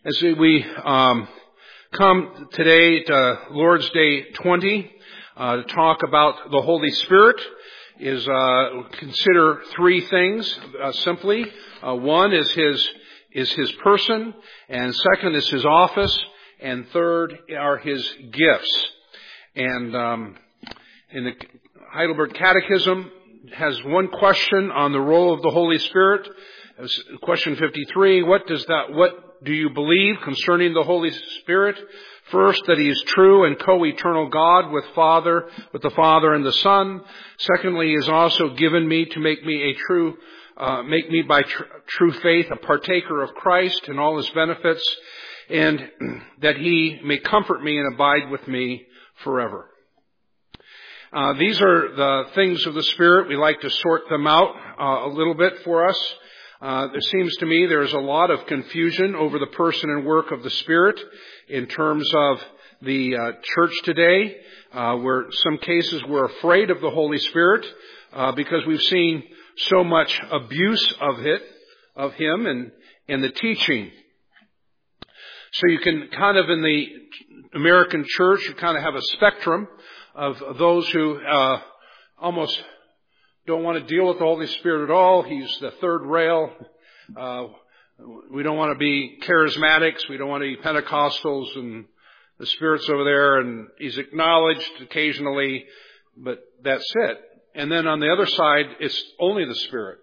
As we come today to Lord's Day 20 to talk about the Holy Spirit, is consider three things simply. One is his person, and second is his office, and third are his gifts. And in the Heidelberg Catechism has one question on the role of the Holy Spirit. Question 53: What do you believe concerning the Holy Spirit? First, that he is true and co-eternal God with the Father and the Son. Secondly, he has also given me to make me by true faith a partaker of Christ and all his benefits, and that he may comfort me and abide with me forever. These are the things of the Spirit. We like to sort them out a little bit for us. It seems to me there's a lot of confusion over the person and work of the Spirit in terms of the church today, where some cases we're afraid of the Holy Spirit because we've seen so much abuse of him and the teaching. So you can kind of, in the American church, you kind of have a spectrum of those who almost don't want to deal with the Holy Spirit at all. He's the third rail. We don't want to be charismatics. We don't want to be Pentecostals, and the Spirit's over there, and he's acknowledged occasionally, but that's it. And then on the other side, it's only the Spirit.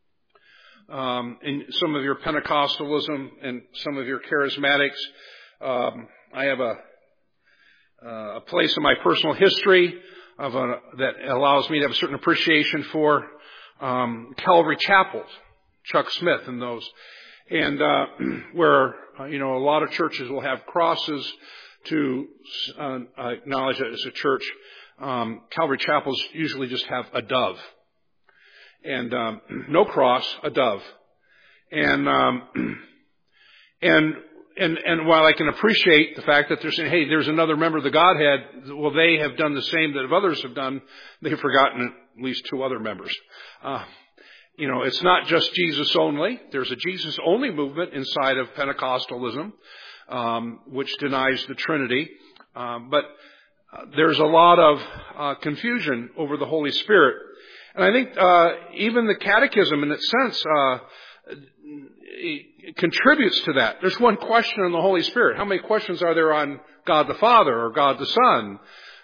In some of your Pentecostalism and some of your charismatics, I have a place in my personal history that allows me to have a certain appreciation for Calvary Chapels, Chuck Smith and those, and where a lot of churches will have crosses to acknowledge it as a church. Calvary Chapels usually just have a dove, and no cross, a dove, and while I can appreciate the fact that they're saying, hey, there's another member of the Godhead, well, they have done the same that others have done. They've forgotten at least two other members. It's not just Jesus only. There's a Jesus only movement inside of Pentecostalism, which denies the Trinity. But there's a lot of confusion over the Holy Spirit. And I think even the Catechism, in its sense, it contributes to that. There's one question on the Holy Spirit. How many questions are there on God the Father or God the Son?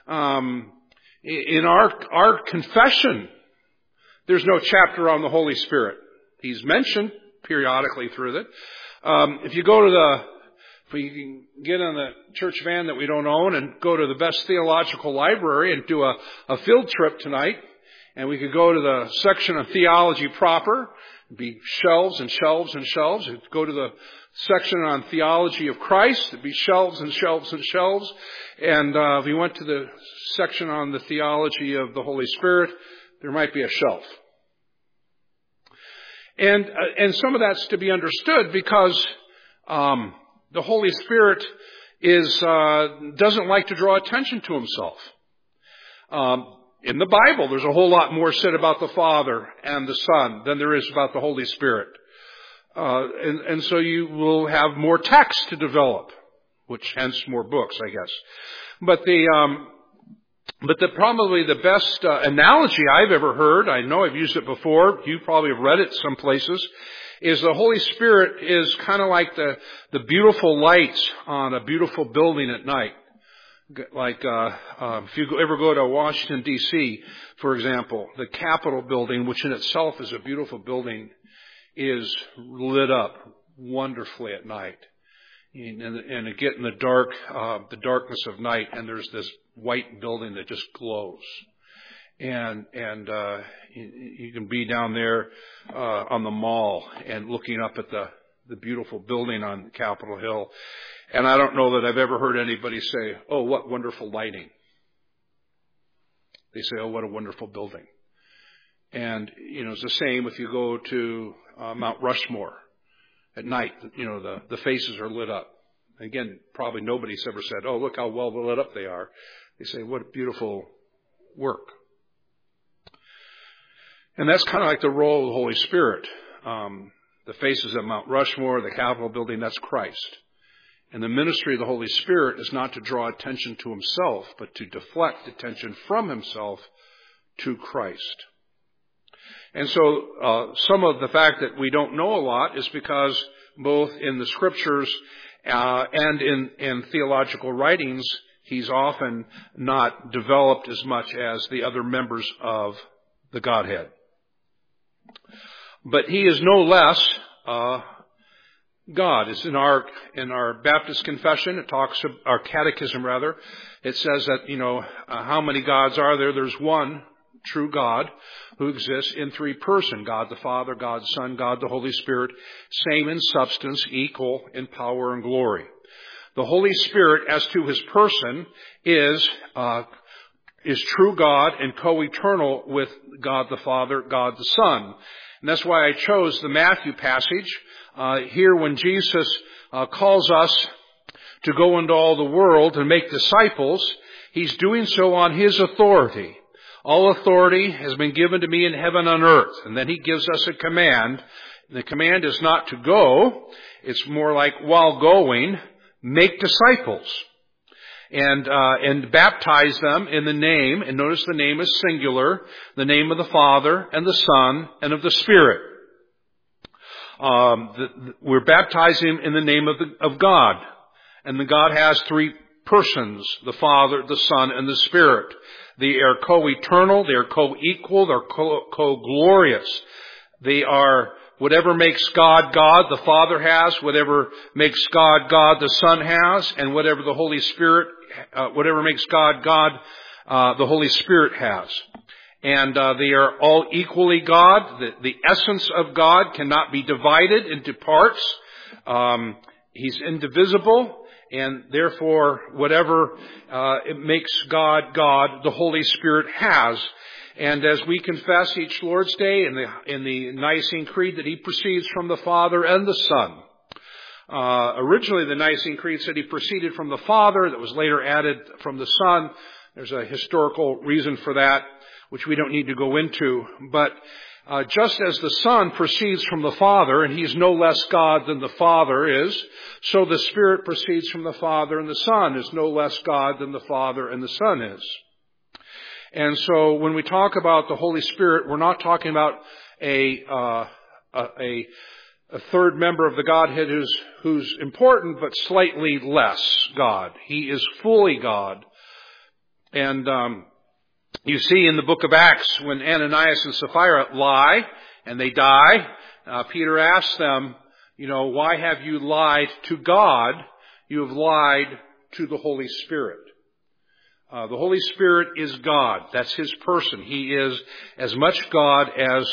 In our confession, there's no chapter on the Holy Spirit. He's mentioned periodically through it. If you can get on the church van that we don't own and go to the best theological library and do a field trip tonight, and we could go to the section of theology proper. It'd be shelves and shelves and shelves. It'd go to the section on theology of Christ. It'd be shelves and shelves and shelves. And if we went to the section on the theology of the Holy Spirit, there might be a shelf. And some of that's to be understood because the Holy Spirit doesn't like to draw attention to himself. In the Bible, there's a whole lot more said about the Father and the Son than there is about the Holy Spirit. And so you will have more text to develop, which hence more books, I guess. But probably the best analogy I've ever heard, I know I've used it before, you probably have read it some places, is the Holy Spirit is kind of like the beautiful lights on a beautiful building at night. Like, if you ever go to Washington, D.C., for example, the Capitol building, which in itself is a beautiful building, is lit up wonderfully at night. And you get in the darkness of night, and there's this white building that just glows. And you can be down there, on the mall and looking up at the beautiful building on Capitol Hill. And I don't know that I've ever heard anybody say, oh, what wonderful lighting. They say, oh, what a wonderful building. And, it's the same if you go to Mount Rushmore at night. The faces are lit up. Again, probably nobody's ever said, oh, look how well lit up they are. They say, what a beautiful work. And that's kind of like the role of the Holy Spirit. The faces at Mount Rushmore, the Capitol building, that's Christ. And the ministry of the Holy Spirit is not to draw attention to himself, but to deflect attention from himself to Christ. And so some of the fact that we don't know a lot is because both in the Scriptures and in theological writings, he's often not developed as much as the other members of the Godhead. But he is no less God. It's in our Baptist confession. It talks, our catechism rather. It says that, how many gods are there? There's one true God who exists in three persons. God the Father, God the Son, God the Holy Spirit. Same in substance, equal in power and glory. The Holy Spirit, as to his person, is true God and co-eternal with God the Father, God the Son. And that's why I chose the Matthew passage. Here when Jesus calls us to go into all the world and make disciples, he's doing so on his authority. All authority has been given to me in heaven and earth. And then he gives us a command. The command is not to go. It's more like, while going, make disciples. And baptize them in the name, and notice the name is singular, the name of the Father and the Son and of the Spirit. We're baptizing in the name of God. And the God has three persons, the Father, the Son, and the Spirit. They are co-eternal, they are co-equal, they're co-glorious. They are whatever makes God, God, the Father has, whatever makes God, God, the Son has, and whatever the Holy Spirit, whatever makes God, God, the Holy Spirit has. And they are all equally God. The essence of God cannot be divided into parts. He's indivisible, and therefore whatever it makes God, God, the Holy Spirit has. And as we confess each Lord's Day in the Nicene Creed that he proceeds from the Father and the Son. Originally the Nicene Creed said he proceeded from the Father, that was later added from the Son. There's a historical reason for that, which we don't need to go into. But just as the Son proceeds from the Father, and he's no less God than the Father is, so the Spirit proceeds from the Father, and the Son is no less God than the Father and the Son is. And so when we talk about the Holy Spirit, we're not talking about a third member of the Godhead who's important but slightly less God. He is fully God. And you see in the book of Acts when Ananias and Sapphira lie and they die, Peter asks them, why have you lied to God? You have lied to the Holy Spirit. The Holy Spirit is God. That's his person. He is as much God as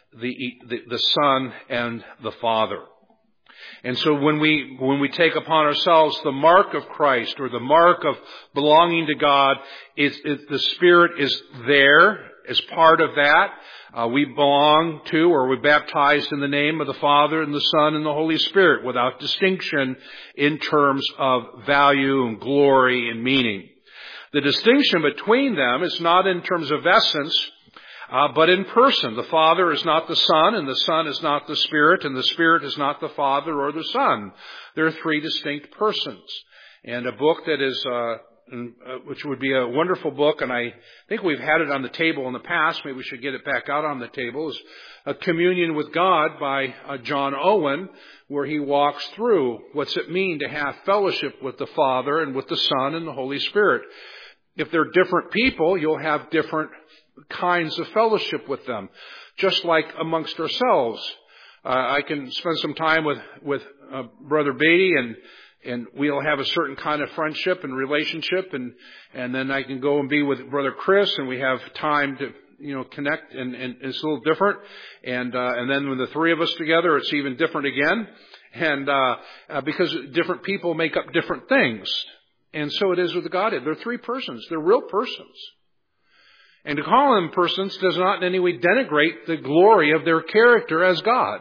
the Son and the Father. And so when we take upon ourselves the mark of Christ or the mark of belonging to God, the Spirit is there as part of that. We belong to, or we're baptized in the name of the Father and the Son and the Holy Spirit without distinction in terms of value and glory and meaning. The distinction between them is not in terms of essence, but in person. The Father is not the Son, and the Son is not the Spirit, and the Spirit is not the Father or the Son. There are three distinct persons. And a book that is, which would be a wonderful book, and I think we've had it on the table in the past, maybe we should get it back out on the table, is A Communion with God by John Owen, where he walks through what's it mean to have fellowship with the Father and with the Son and the Holy Spirit. If they're different people, you'll have different kinds of fellowship with them, just like amongst ourselves. I can spend some time with Brother Beatty, and we'll have a certain kind of friendship and relationship, and then I can go and be with Brother Chris, and we have time to connect, and it's a little different. And then when the three of us together, it's even different again, and because different people make up different things. And so it is with the Godhead. They're three persons. They're real persons. And to call them persons does not in any way denigrate the glory of their character as God.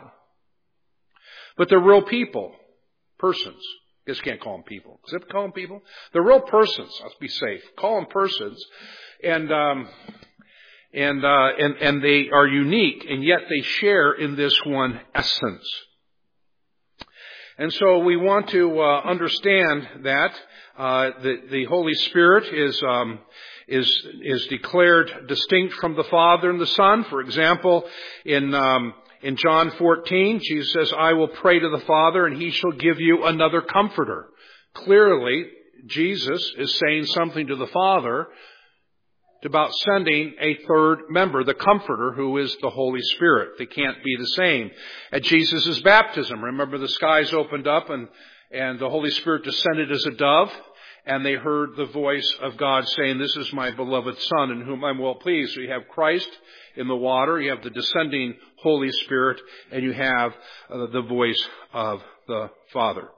But they're real people. Persons. I guess you can't call them people. Is it call them people? They're real persons. Let's be safe. Call them persons. And they are unique, and yet they share in this one essence. And so we want to understand that the Holy Spirit is declared distinct from the Father and the Son. For example, in John 14, Jesus says, "I will pray to the Father, and He shall give you another Comforter." Clearly, Jesus is saying something to the Father about sending a third member, the Comforter, who is the Holy Spirit. They can't be the same. At Jesus' baptism, remember the skies opened up and the Holy Spirit descended as a dove, and they heard the voice of God saying, "This is my beloved Son in whom I'm well pleased." So you have Christ in the water, you have the descending Holy Spirit, and you have the voice of the Father.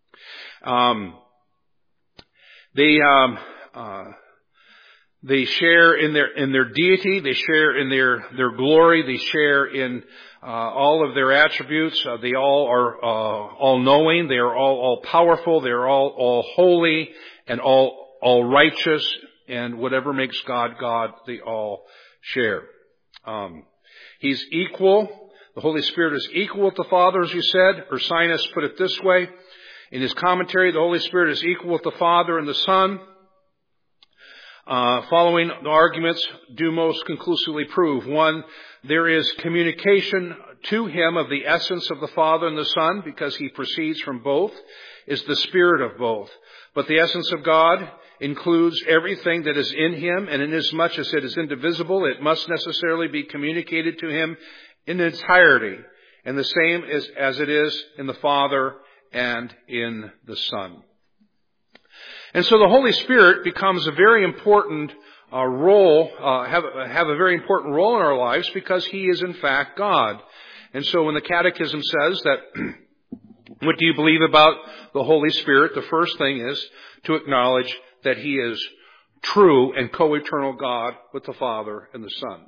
They share in their deity, they share in their glory, they share in all of their attributes. They all are all-knowing, they are all powerful, they are all holy and all righteous, and whatever makes God God, they all share. He's equal. The Holy Spirit is equal with the Father, as you said. Ursinus put it this way in his commentary: the Holy Spirit is equal with the Father and the Son. Following the arguments do most conclusively prove: 1, there is communication to him of the essence of the Father and the Son, because he proceeds from both, is the Spirit of both. But the essence of God includes everything that is in him, and inasmuch as it is indivisible, it must necessarily be communicated to him in entirety, and the same as it is in the Father and in the Son. And so the Holy Spirit becomes a very important role, have a very important role in our lives, because He is in fact God. And so when the Catechism says that, what do you believe about the Holy Spirit? The first thing is to acknowledge that He is true and co-eternal God with the Father and the Son.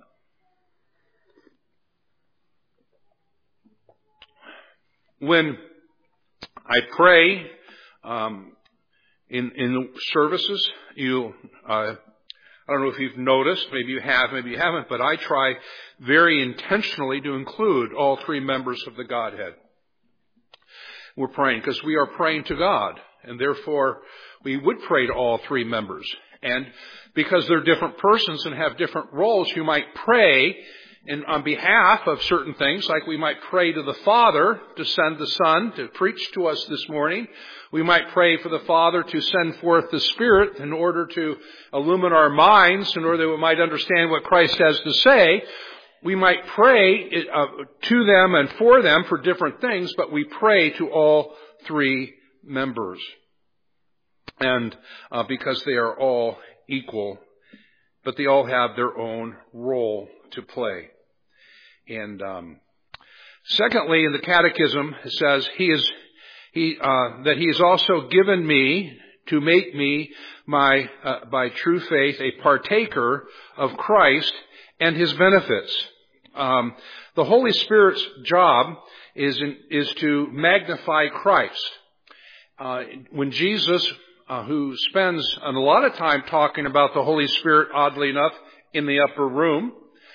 When I pray, in services, I don't know if you've noticed, maybe you have, maybe you haven't, but I try very intentionally to include all three members of the Godhead. We're praying because we are praying to God, and therefore we would pray to all three members. And because they're different persons and have different roles, you might pray on behalf of certain things, like we might pray to the Father to send the Son to preach to us this morning. We might pray for the Father to send forth the Spirit in order to illumine our minds, in order that we might understand what Christ has to say. We might pray to them and for them for different things, but we pray to all three members. And because they are all equal, but they all have their own role to play. And secondly, in the Catechism, it says that He has also given me to make me by true faith a partaker of Christ and His benefits. The Holy Spirit's job is to magnify Christ. When Jesus, who spends a lot of time talking about the Holy Spirit, oddly enough, in the upper room.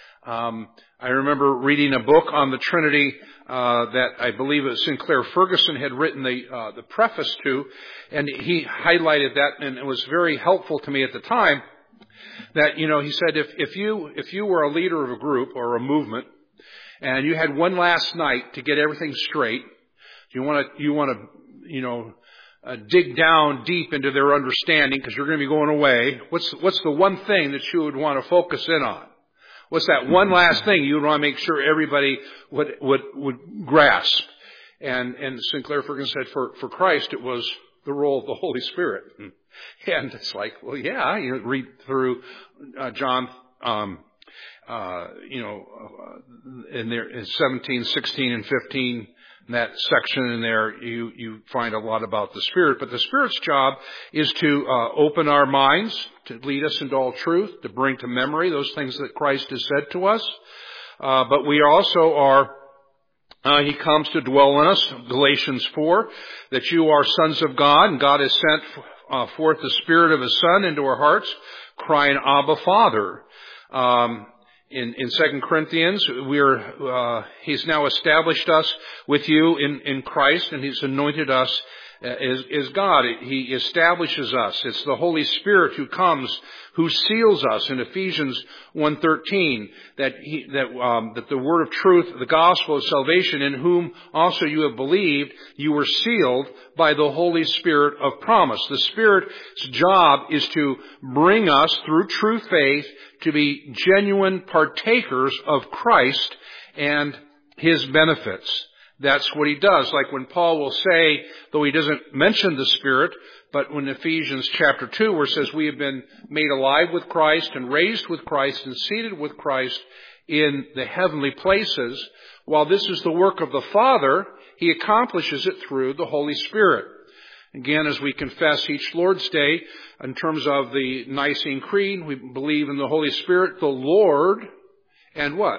I remember reading a book on the Trinity that I believe Sinclair Ferguson had written the preface to, and he highlighted that, and it was very helpful to me at the time. That, he said, if you were a leader of a group or a movement, and you had one last night to get everything straight, you want to dig down deep into their understanding, because you're going to be going away. What's the one thing that you would want to focus in on? What's that one last thing you would want to make sure everybody would grasp? And Sinclair Ferguson said, for Christ, it was the role of the Holy Spirit. And it's like, well, yeah, read through John, in there in 17, 16, and 15. In that section in there, you find a lot about the Spirit. But the Spirit's job is to open our minds, to lead us into all truth, to bring to memory those things that Christ has said to us. But we also are, He comes to dwell in us, Galatians 4, that you are sons of God, and God has sent forth the Spirit of His Son into our hearts, crying, Abba, Father. in 2 Corinthians, He's now established us with you in Christ, and He's anointed us as God. He establishes us. It's the Holy Spirit who comes, who seals us in Ephesians 1:13, that the word of truth, the gospel of salvation, in whom also you have believed, you were sealed by the Holy Spirit of promise. The Spirit's job is to bring us through true faith to be genuine partakers of Christ and His benefits. That's what He does. Like when Paul will say, though he doesn't mention the Spirit, but when Ephesians chapter 2, where it says we have been made alive with Christ and raised with Christ and seated with Christ in the heavenly places, while this is the work of the Father, He accomplishes it through the Holy Spirit. Again, as we confess each Lord's Day, in terms of the Nicene Creed, we believe in the Holy Spirit, the Lord, and what?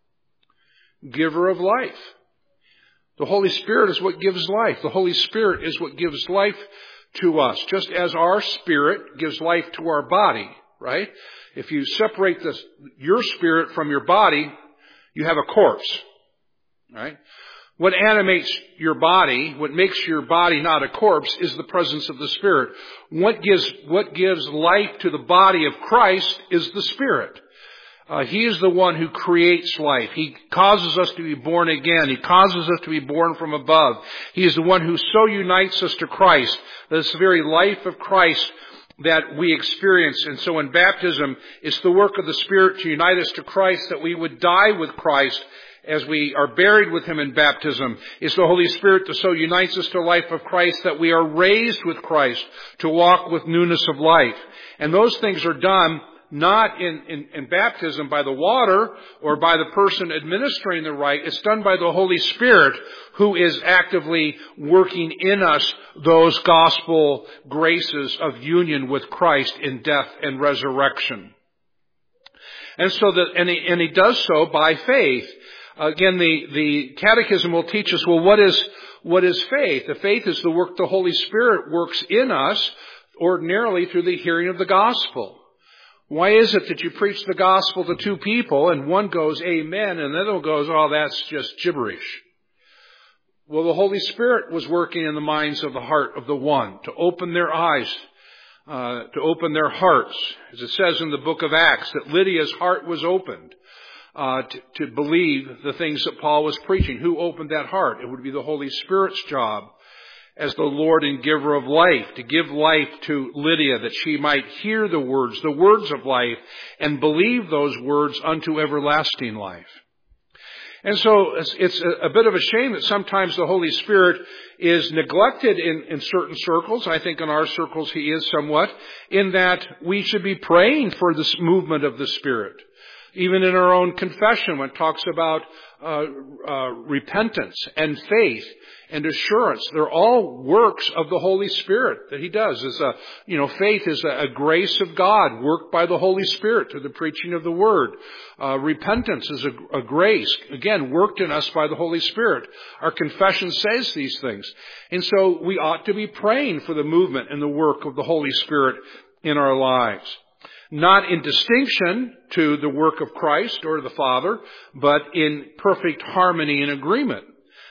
Giver of life. The Holy Spirit is what gives life. The Holy Spirit is what gives life to us, just as our spirit gives life to our body, right? If you separate your spirit from your body, you have a corpse, right? What animates your body, what makes your body not a corpse, is the presence of the Spirit. What gives life to the body of Christ is the Spirit. He is the one who creates life. He causes us to be born again. He causes us to be born from above. He is the one who so unites us to Christ, this very life of Christ that we experience. And so in baptism, it's the work of the Spirit to unite us to Christ, that we would die with Christ as we are buried with Him in baptism. It's the Holy Spirit that so unites us to the life of Christ that we are raised with Christ to walk with newness of life. And those things are done not in baptism by the water or by the person administering the rite. It's done by the Holy Spirit, who is actively working in us those gospel graces of union with Christ in death and resurrection. And so and He does so by faith. Again, the Catechism will teach us, well, what is faith? The faith is the work the Holy Spirit works in us, ordinarily through the hearing of the gospel. Why is it that you preach the gospel to two people and one goes, amen, and the other one goes, oh, that's just gibberish? Well, the Holy Spirit was working in the minds of the heart of the one to open their eyes, to open their hearts. As it says in the book of Acts, that Lydia's heart was opened to believe the things that Paul was preaching. Who opened that heart? It would be the Holy Spirit's job as the Lord and giver of life, to give life to Lydia, that she might hear the words of life, and believe those words unto everlasting life. And so it's a bit of a shame that sometimes the Holy Spirit is neglected in certain circles. I think in our circles He is somewhat, in that we should be praying for this movement of the Spirit. Even in our own confession, when it talks about repentance and faith and assurance, they're all works of the Holy Spirit that He does. Faith is a grace of God worked by the Holy Spirit through the preaching of the Word. Repentance is a grace, again, worked in us by the Holy Spirit. Our confession says these things. And so we ought to be praying for the movement and the work of the Holy Spirit in our lives. Not in distinction to the work of Christ or the Father, but in perfect harmony and agreement.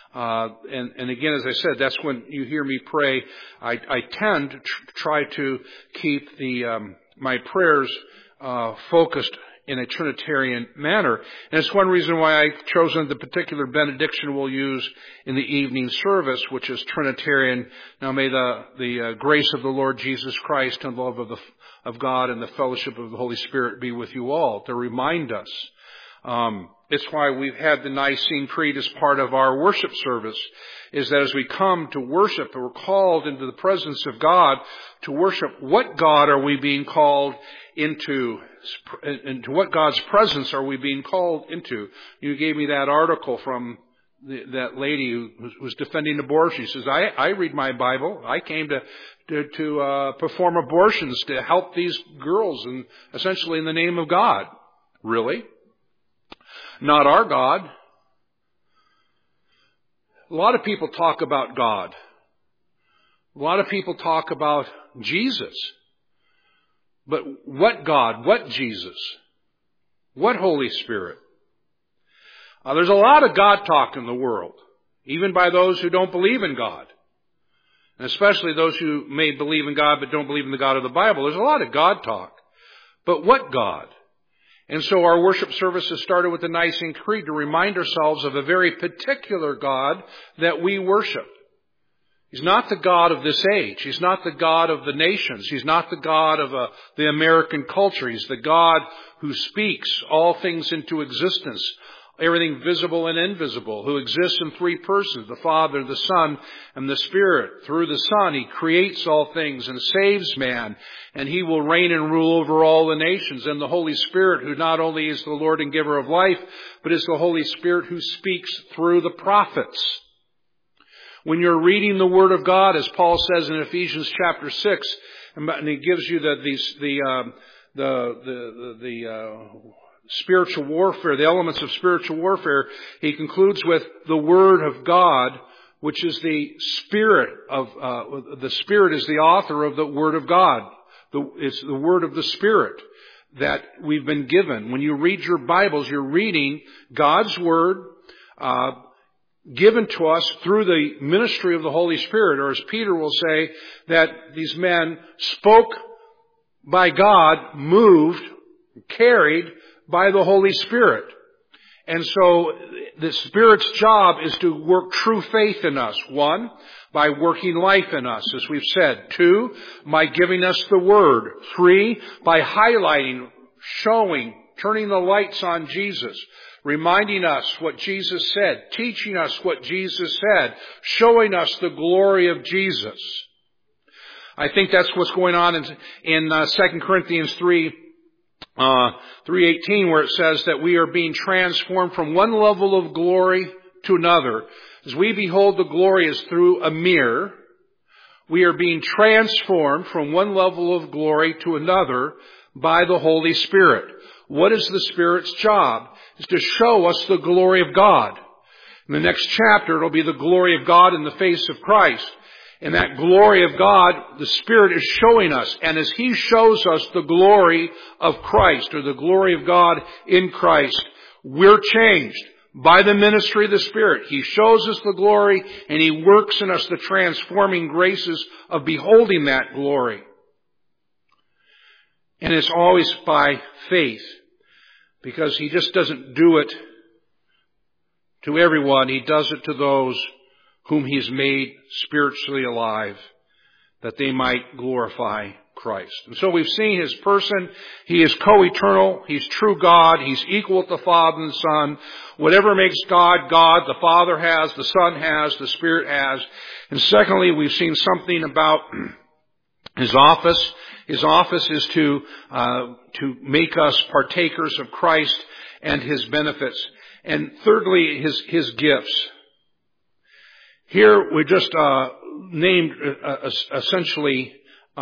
And again, as I said, that's when you hear me pray. I tend to try to keep my prayers focused in a Trinitarian manner. And it's one reason why I've chosen the particular benediction we'll use in the evening service, which is Trinitarian. Now may the grace of the Lord Jesus Christ and the love of God and the fellowship of the Holy Spirit be with you all, to remind us. It's why we've had the Nicene Creed as part of our worship service, is that as we come to worship, we're called into the presence of God to worship. What God are we being called into what God's presence are we being called into? You gave me that article from that lady who was defending abortion. She says, I read my Bible. I came to perform abortions to help these girls, and essentially in the name of God. Really? Not our God. A lot of people talk about God. A lot of people talk about Jesus. But what God? What Jesus? What Holy Spirit? There's a lot of God talk in the world, even by those who don't believe in God. And especially those who may believe in God but don't believe in the God of the Bible. There's a lot of God talk. But what God? And so our worship services started with the Nicene Creed to remind ourselves of a very particular God that we worship. He's not the God of this age. He's not the God of the nations. He's not the God of the American culture. He's the God who speaks all things into existence, everything visible and invisible, who exists in three persons, the Father, the Son, and the Spirit. Through the Son, He creates all things and saves man, and He will reign and rule over all the nations. And the Holy Spirit, who not only is the Lord and giver of life, but is the Holy Spirit who speaks through the prophets. When you're reading the Word of God, as Paul says in Ephesians chapter 6, and he gives you the spiritual warfare, the elements of spiritual warfare, he concludes with the Word of God, which is the Spirit of, the Spirit is the author of the Word of God. It's the Word of the Spirit that we've been given. When you read your Bibles, you're reading God's Word, given to us through the ministry of the Holy Spirit, or as Peter will say, that these men spoke by God, moved, carried by the Holy Spirit. And so the Spirit's job is to work true faith in us. 1, by working life in us, as we've said. 2, by giving us the Word. 3, by highlighting, showing, turning the lights on Jesus. Reminding us what Jesus said, teaching us what Jesus said, showing us the glory of Jesus. I think that's what's going on in 2 Corinthians 3:18, where it says that we are being transformed from one level of glory to another. As we behold the glory as through a mirror, we are being transformed from one level of glory to another by the Holy Spirit. What is the Spirit's job? Is to show us the glory of God. In the next chapter, it'll be the glory of God in the face of Christ. And that glory of God, the Spirit is showing us. And as He shows us the glory of Christ, or the glory of God in Christ, we're changed by the ministry of the Spirit. He shows us the glory, and He works in us the transforming graces of beholding that glory. And it's always by faith, because He just doesn't do it to everyone. He does it to those whom He's made spiritually alive, that they might glorify Christ. And so we've seen His person. He is co-eternal. He's true God. He's equal with the Father and the Son. Whatever makes God, God, the Father has, the Son has, the Spirit has. And secondly, we've seen something about His office. His office is to make us partakers of Christ and His benefits. And thirdly, His gifts. Here we just named essentially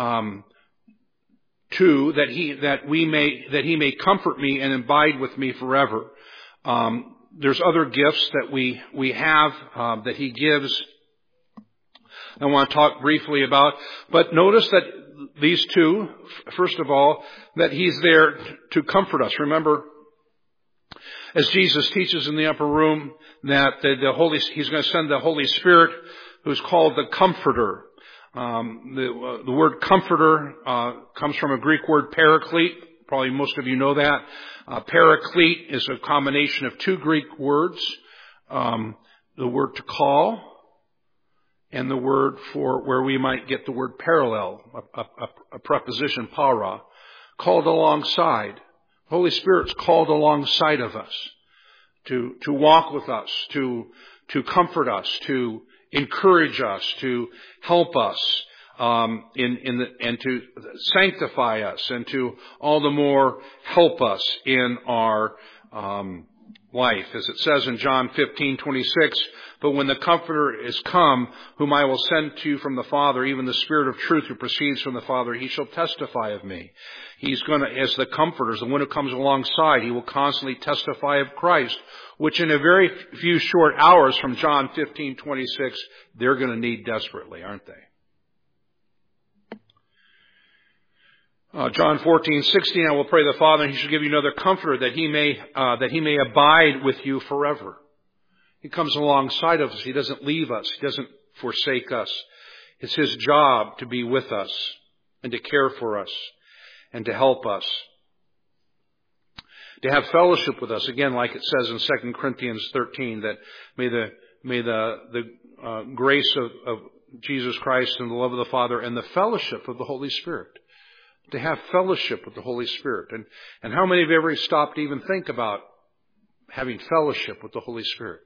two, that He may comfort me and abide with me forever. There's other gifts that we have that He gives. I want to talk briefly about, but notice that these two, first of all, that He's there to comfort us. Remember, as Jesus teaches in the upper room, that He's going to send the Holy Spirit, who's called the Comforter. The word Comforter comes from a Greek word Paraclete. Probably most of you know that. Paraclete is a combination of two Greek words. The word to call, and the word for where we might get the word parallel, a preposition, para, called alongside. Holy Spirit's called alongside of us to walk with us, to comfort us, to encourage us, to help us, and to sanctify us, and to all the more help us in our life. As it says in John 15:26, but when the Comforter is come, whom I will send to you from the Father, even the Spirit of truth who proceeds from the Father, He shall testify of me. He's going to, as the Comforter, as the one who comes alongside, He will constantly testify of Christ, which in a very few short hours from John 15:26, they're going to need desperately, aren't they? John 14:16, I will pray the Father, and He shall give you another comforter that He may abide with you forever. He comes alongside of us. He doesn't leave us. He doesn't forsake us. It's His job to be with us and to care for us and to help us. To have fellowship with us, again, like it says in 2 Corinthians 13, that may the grace of Jesus Christ and the love of the Father and the fellowship of the Holy Spirit. To have fellowship with the Holy Spirit. And how many of you ever stopped to even think about having fellowship with the Holy Spirit?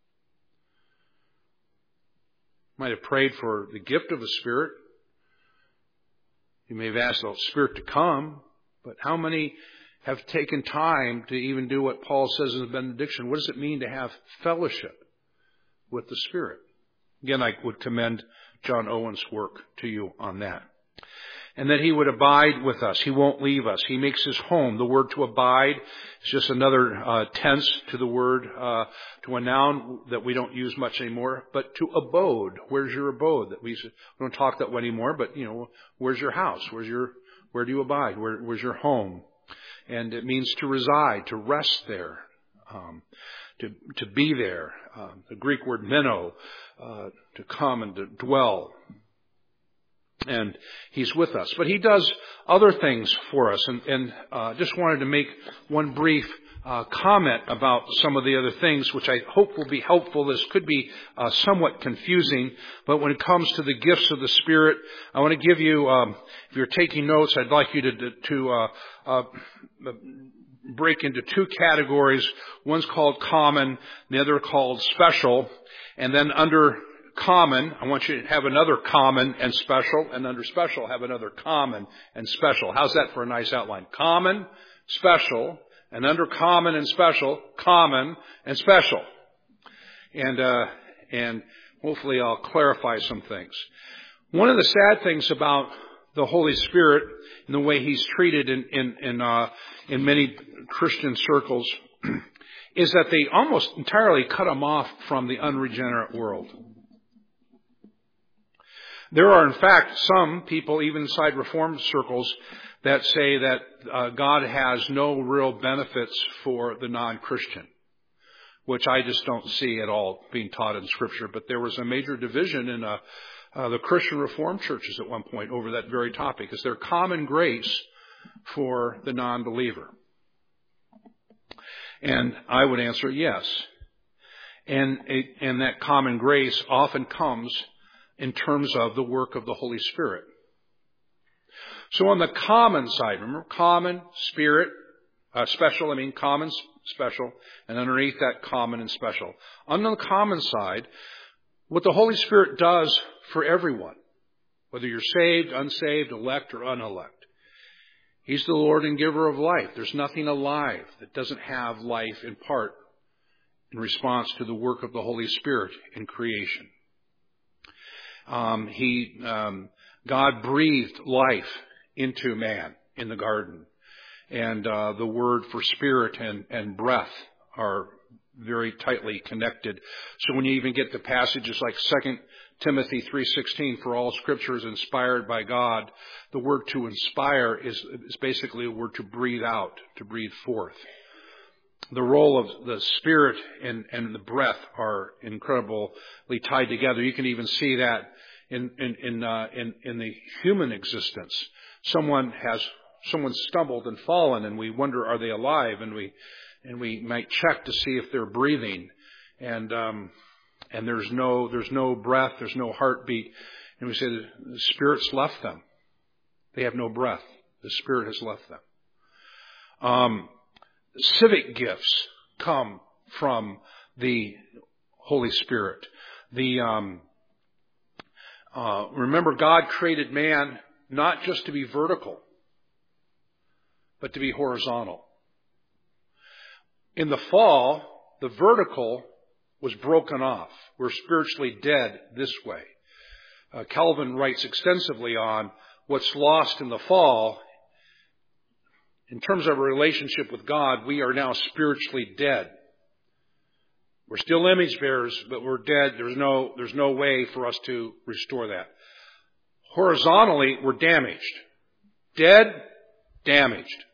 You might have prayed for the gift of the Spirit. You may have asked the Spirit to come. But how many have taken time to even do what Paul says in the benediction? What does it mean to have fellowship with the Spirit? Again, I would commend John Owen's work to you on that. And that He would abide with us. He won't leave us. He makes His home. The word to abide is just another tense to the word, to a noun that we don't use much anymore. But to abode. Where's your abode? That we don't talk that way anymore, but, where's your house? Where do you abide? Where's your home? And it means to reside, to rest there, to be there. The Greek word meno, to come and to dwell. And He's with us. But He does other things for us. And just wanted to make one brief comment about some of the other things, which I hope will be helpful. This could be somewhat confusing. But when it comes to the gifts of the Spirit, I want to give you, if you're taking notes, I'd like you to break into two categories. One's called common, the other called special. And then under common, I want you to have another common and special, and under special have another common and special. How's that for a nice outline? Common, special, and under common and special, common and special. And hopefully I'll clarify some things. One of the sad things about the Holy Spirit and the way He's treated in many Christian circles is that they almost entirely cut Him off from the unregenerate world. There are, in fact, some people, even inside Reformed circles, that say that God has no real benefits for the non-Christian, which I just don't see at all being taught in Scripture. But there was a major division in the Christian Reformed churches at one point over that very topic. Is there common grace for the non-believer? And I would answer yes. And that common grace often comes in terms of the work of the Holy Spirit. So on the common side, remember, common, spirit, special, common, special, and underneath that, common and special. On the common side, what the Holy Spirit does for everyone, whether you're saved, unsaved, elect, or unelect, He's the Lord and giver of life. There's nothing alive that doesn't have life in part in response to the work of the Holy Spirit in creation. God breathed life into man in the garden. And the word for spirit and breath are very tightly connected. So when you even get to passages like 2 Timothy 3:16, for all Scripture is inspired by God, the word to inspire is basically a word to breathe out, to breathe forth. The role of the Spirit and the breath are incredibly tied together. You can even see that in the human existence. Someone stumbled and fallen, and we wonder, are they alive? And we might check to see if they're breathing. And there's no breath, there's no heartbeat. And we say the Spirit's left them. They have no breath. The Spirit has left them. Civic gifts come from the Holy Spirit. Remember, God created man not just to be vertical, but to be horizontal. In the fall, the vertical was broken off. We're spiritually dead this way. Calvin writes extensively on what's lost in the fall. In terms of a relationship with God, we are now spiritually dead. We're still image bearers, but we're dead. There's no way for us to restore that. Horizontally, we're damaged. Dead, damaged.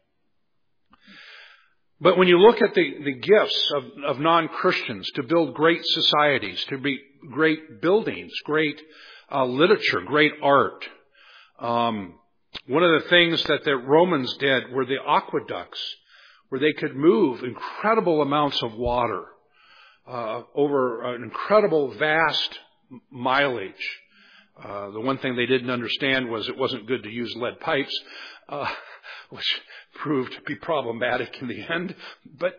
But when you look at the gifts of non-Christians to build great societies, to be great buildings, great literature, great art, one of the things that the Romans did were the aqueducts, where they could move incredible amounts of water over an incredible vast mileage. The one thing they didn't understand was it wasn't good to use lead pipes, which proved to be problematic in the end. But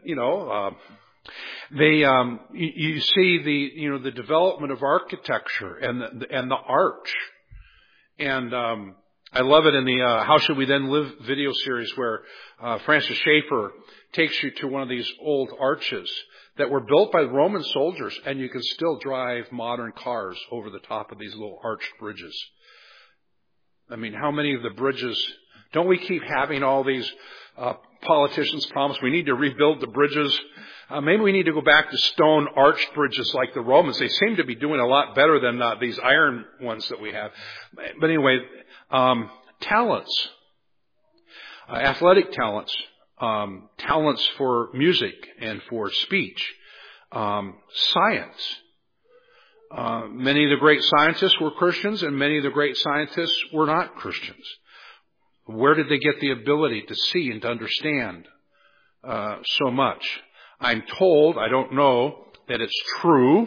you see the development of architecture and the arch, and I love it in the How Should We Then Live video series, where Francis Schaeffer takes you to one of these old arches that were built by Roman soldiers, and you can still drive modern cars over the top of these little arched bridges. I mean, how many of the bridges, don't we keep having all these politicians promise we need to rebuild the bridges? Maybe we need to go back to stone arched bridges like the Romans. They seem to be doing a lot better than these iron ones that we have. But anyway, talents, athletic talents, talents for music and for speech, science. Many of the great scientists were Christians, and many of the great scientists were not Christians. Where did they get the ability to see and to understand so much? I'm told, I don't know, that it's true.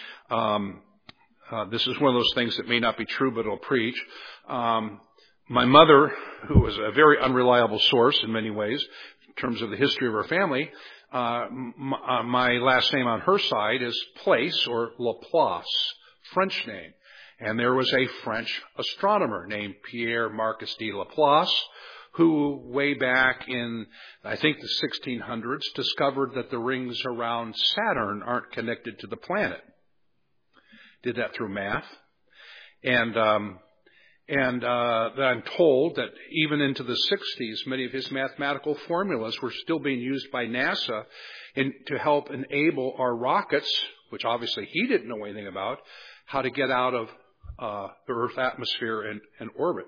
This is one of those things that may not be true, but it'll preach. My mother, who was a very unreliable source in many ways, in terms of the history of her family, my last name on her side is Place, or Laplace, French name. And there was a French astronomer named Pierre Marcus de Laplace, who way back in, I think, the 1600s, discovered that the rings around Saturn aren't connected to the planet. Did that through math. And I'm told that even into the 60s, many of his mathematical formulas were still being used by NASA to help enable our rockets, which obviously he didn't know anything about, how to get out of the Earth atmosphere and orbit.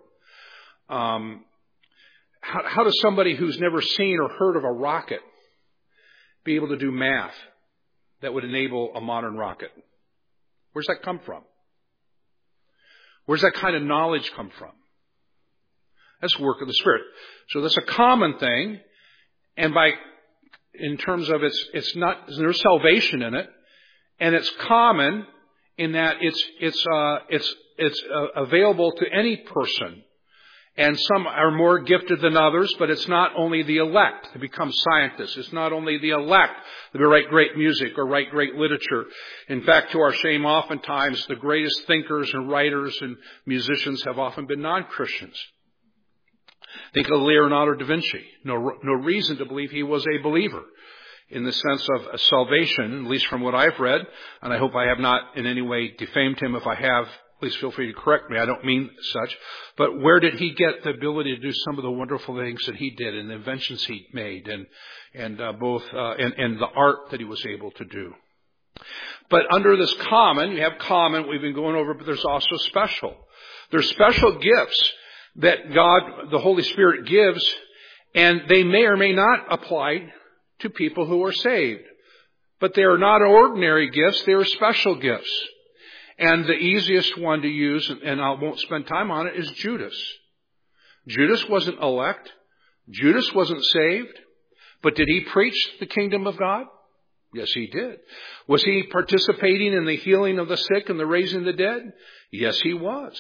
How does somebody who's never seen or heard of a rocket be able to do math that would enable a modern rocket? Where's that come from? Where's that kind of knowledge come from? That's the work of the Spirit. So that's a common thing, and in terms of there's no salvation in it, and it's common in that it's available to any person. And some are more gifted than others, but it's not only the elect that become scientists. It's not only the elect that write great music or write great literature. In fact, to our shame, oftentimes the greatest thinkers and writers and musicians have often been non-Christians. Think of Leonardo da Vinci. No reason to believe he was a believer in the sense of salvation, at least from what I've read. And I hope I have not in any way defamed him. If I have, please feel free to correct me. I don't mean such. But where did he get the ability to do some of the wonderful things that he did and the inventions he made and the art that he was able to do? But under this common, you have common, we've been going over, but there's also special. There's special gifts that God, the Holy Spirit, gives, and they may or may not apply to people who are saved. But they are not ordinary gifts, they are special gifts. And the easiest one to use, and I won't spend time on it, is Judas. Judas wasn't elect. Judas wasn't saved. But did he preach the kingdom of God? Yes, he did. Was he participating in the healing of the sick and the raising of the dead? Yes, he was.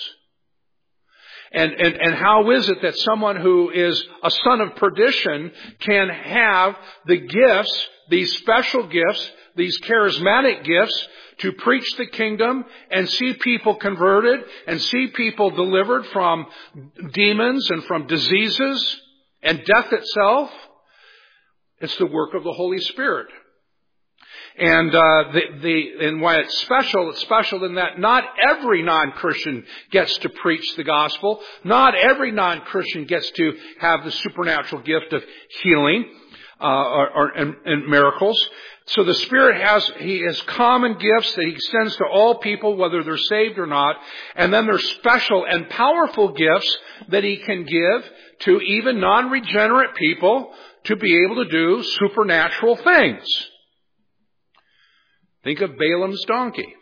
And how is it that someone who is a son of perdition can have the gifts, these special gifts, these charismatic gifts, to preach the kingdom and see people converted and see people delivered from demons and from diseases and death itself? It's the work of the Holy Spirit. And and why it's special in that not every non-Christian gets to preach the gospel. Not every non-Christian gets to have the supernatural gift of healing and miracles. So the Spirit He has common gifts that He extends to all people, whether they're saved or not. And then there's special and powerful gifts that He can give to even non-regenerate people to be able to do supernatural things. Think of Balaam's donkey.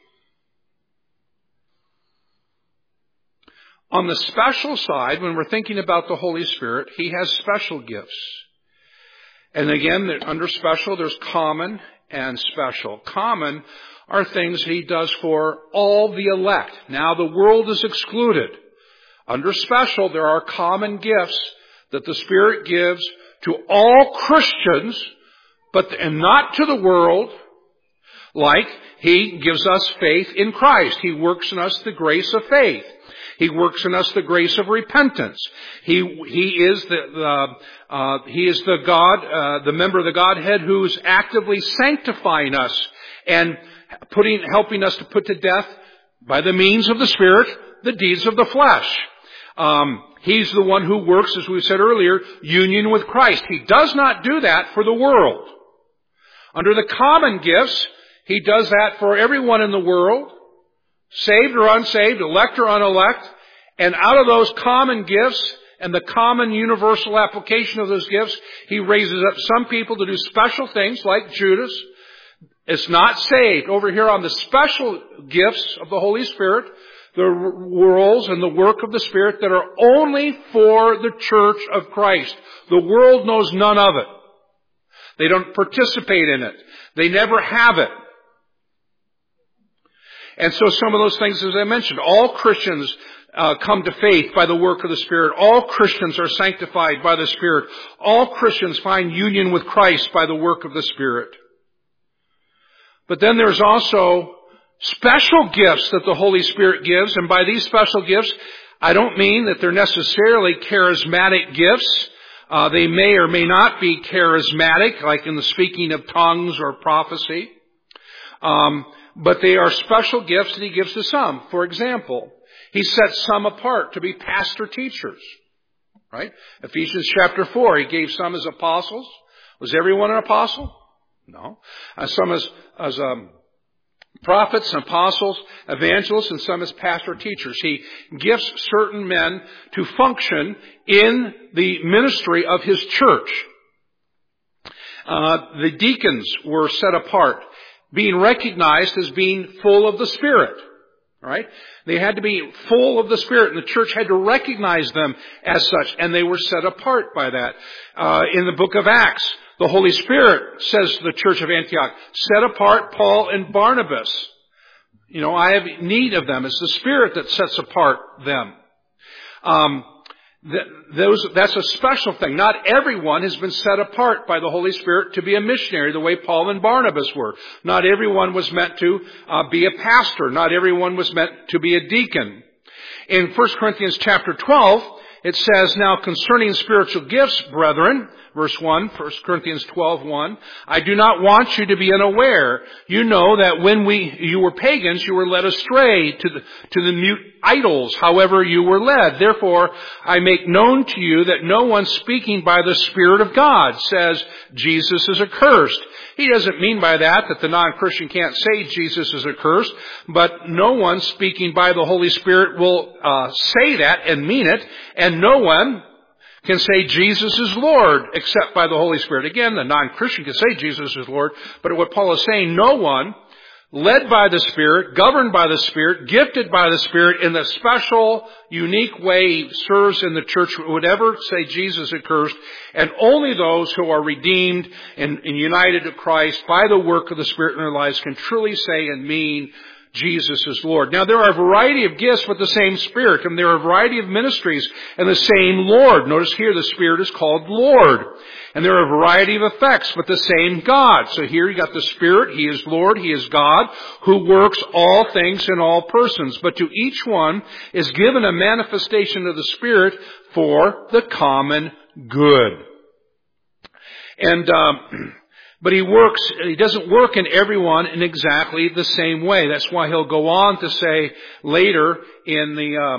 On the special side, when we're thinking about the Holy Spirit, He has special gifts. And again, under special, there's common and special. Common are things He does for all the elect. Now the world is excluded. Under special, there are common gifts that the Spirit gives to all Christians, and not to the world, like He gives us faith in Christ. He works in us the grace of faith. He works in us the grace of repentance. He is the God, the member of the Godhead who is actively sanctifying us and helping us to put to death by the means of the Spirit the deeds of the flesh. He's the one who works, as we said earlier, union with Christ. He does not do that for the world. Under the common gifts, He does that for everyone in the world, saved or unsaved, elect or unelect. And out of those common gifts and the common universal application of those gifts, He raises up some people to do special things like Judas. It's not saved. Over here on the special gifts of the Holy Spirit, the roles and the work of the Spirit that are only for the church of Christ. The world knows none of it. They don't participate in it. They never have it. And so some of those things, as I mentioned, all Christians come to faith by the work of the Spirit. All Christians are sanctified by the Spirit. All Christians find union with Christ by the work of the Spirit. But then there's also special gifts that the Holy Spirit gives. And by these special gifts, I don't mean that they're necessarily charismatic gifts. They may or may not be charismatic, like in the speaking of tongues or prophecy. But they are special gifts that He gives to some. For example, He sets some apart to be pastor teachers. Right? Ephesians chapter 4, He gave some as apostles. Was everyone an apostle? No. Some as prophets and apostles, evangelists, and some as pastor teachers. He gifts certain men to function in the ministry of His church. The deacons were set apart, being recognized as being full of the Spirit. Right? They had to be full of the Spirit, and the church had to recognize them as such, and they were set apart by that. In the book of Acts, the Holy Spirit says to the church of Antioch, set apart Paul and Barnabas. I have need of them. It's the Spirit that sets apart them. That's a special thing. Not everyone has been set apart by the Holy Spirit to be a missionary the way Paul and Barnabas were. Not everyone was meant to be a pastor. Not everyone was meant to be a deacon. In 1 Corinthians chapter 12, it says, now concerning spiritual gifts, brethren, verse 1, 1 Corinthians 12:1, I do not want you to be unaware. You know that when you were pagans, you were led astray to the mute idols, however you were led. Therefore, I make known to you that no one speaking by the Spirit of God says Jesus is accursed. He doesn't mean by that the non-Christian can't say Jesus is accursed, but no one speaking by the Holy Spirit will say that and mean it, and no one can say Jesus is Lord except by the Holy Spirit. Again, the non-Christian can say Jesus is Lord, but what Paul is saying, no one led by the Spirit, governed by the Spirit, gifted by the Spirit in the special, unique way He serves in the church would ever say Jesus is accursed, and only those who are redeemed and united to Christ by the work of the Spirit in their lives can truly say and mean Jesus is Lord. Now, there are a variety of gifts with the same Spirit, and there are a variety of ministries and the same Lord. Notice here the Spirit is called Lord. And there are a variety of effects, but the same God. So here you got the Spirit, He is Lord, He is God, who works all things in all persons. But to each one is given a manifestation of the Spirit for the common good. And, but He doesn't work in everyone in exactly the same way. That's why He'll go on to say later in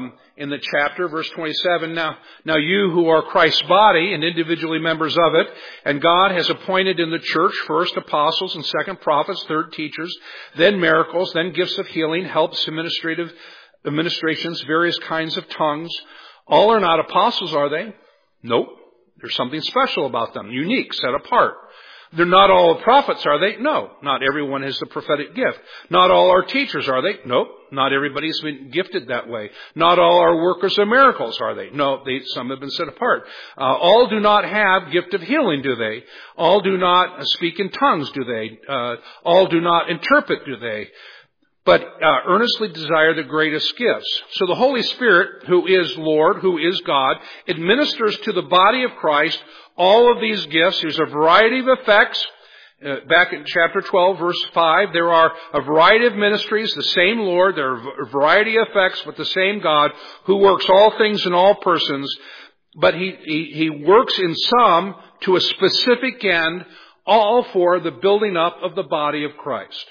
in the chapter, verse 27. Now you who are Christ's body and individually members of it, and God has appointed in the church first apostles and second prophets, third teachers, then miracles, then gifts of healing, helps, administrations, various kinds of tongues. All are not apostles, are they? Nope. There's something special about them, unique, set apart. They're not all prophets, are they? No. Not everyone has the prophetic gift. Not all are teachers, are they? Nope. Not everybody's been gifted that way. Not all are workers of miracles, are they? No, some have been set apart. All do not have gift of healing, do they? All do not speak in tongues, do they? All do not interpret, do they? But earnestly desire the greatest gifts. So the Holy Spirit, who is Lord, who is God, administers to the body of Christ all of these gifts. There's a variety of effects. Back in chapter 12, verse 5, there are a variety of ministries, the same Lord. There are a variety of effects, but the same God who works all things in all persons. But He works in some to a specific end, all for the building up of the body of Christ.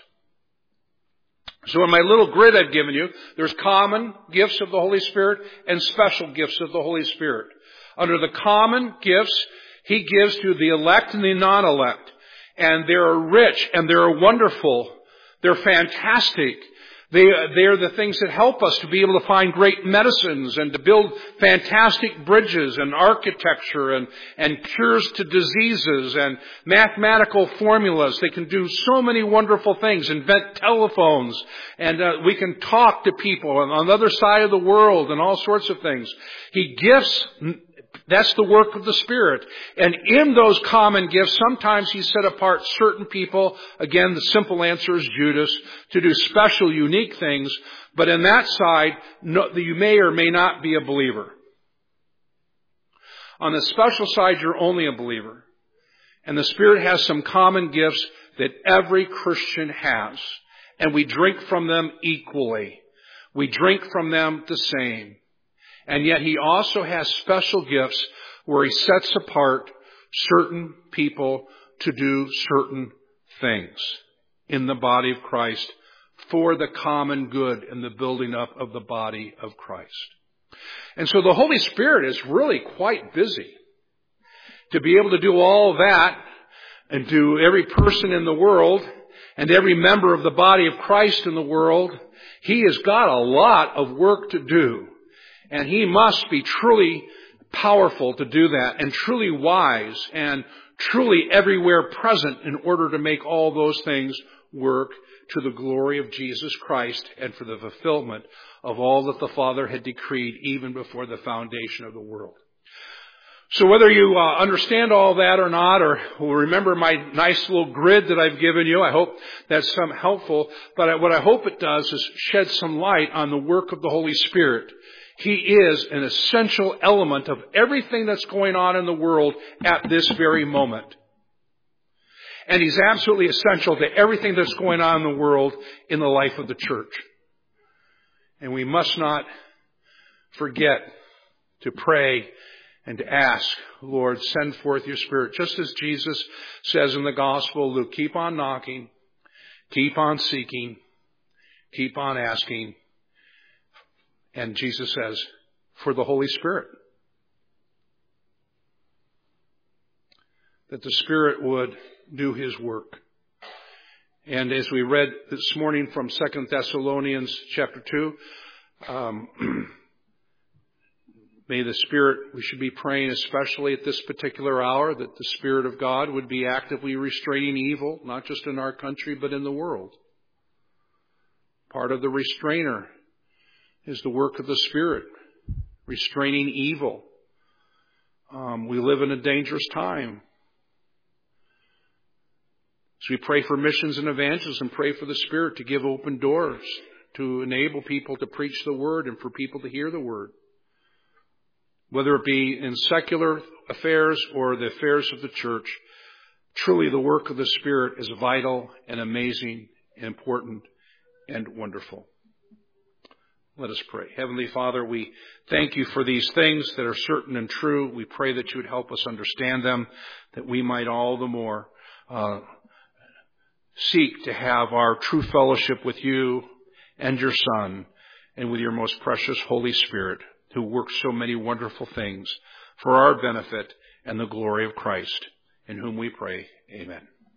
So in my little grid I've given you, there's common gifts of the Holy Spirit and special gifts of the Holy Spirit. Under the common gifts, He gives to the elect and the non-elect. And they're rich and they're wonderful. They're fantastic. They're the things that help us to be able to find great medicines and to build fantastic bridges and architecture and cures to diseases and mathematical formulas. They can do so many wonderful things, invent telephones, and we can talk to people on the other side of the world and all sorts of things. He gifts. That's the work of the Spirit. And in those common gifts, sometimes He set apart certain people. Again, the simple answer is Judas, to do special, unique things. But in that side, you may or may not be a believer. On the special side, you're only a believer. And the Spirit has some common gifts that every Christian has. And we drink from them equally. We drink from them the same. And yet He also has special gifts where He sets apart certain people to do certain things in the body of Christ for the common good and the building up of the body of Christ. And so the Holy Spirit is really quite busy to be able to do all that and to every person in the world and every member of the body of Christ in the world. He has got a lot of work to do. And He must be truly powerful to do that and truly wise and truly everywhere present in order to make all those things work to the glory of Jesus Christ and for the fulfillment of all that the Father had decreed even before the foundation of the world. So whether you understand all that or not, or will remember my nice little grid that I've given you, I hope that's some helpful. But what I hope it does is shed some light on the work of the Holy Spirit. He is an essential element of everything that's going on in the world at this very moment. And He's absolutely essential to everything that's going on in the world in the life of the church. And we must not forget to pray and to ask, Lord, send forth your Spirit. Just as Jesus says in the Gospel, Luke, keep on knocking, keep on seeking, keep on asking. And Jesus says, for the Holy Spirit. That the Spirit would do His work. And as we read this morning from 2 Thessalonians chapter 2, may the Spirit, we should be praying especially at this particular hour, that the Spirit of God would be actively restraining evil, not just in our country, but in the world. Part of the restrainer is the work of the Spirit, restraining evil. We live in a dangerous time. So we pray for missions and evangelism, pray for the Spirit to give open doors, to enable people to preach the Word and for people to hear the Word. Whether it be in secular affairs or the affairs of the church, truly the work of the Spirit is vital and amazing and important and wonderful. Let us pray. Heavenly Father, we thank you for these things that are certain and true. We pray that you would help us understand them, that we might all the more seek to have our true fellowship with you and your Son and with your most precious Holy Spirit. who works so many wonderful things for our benefit and the glory of Christ, in whom we pray. Amen.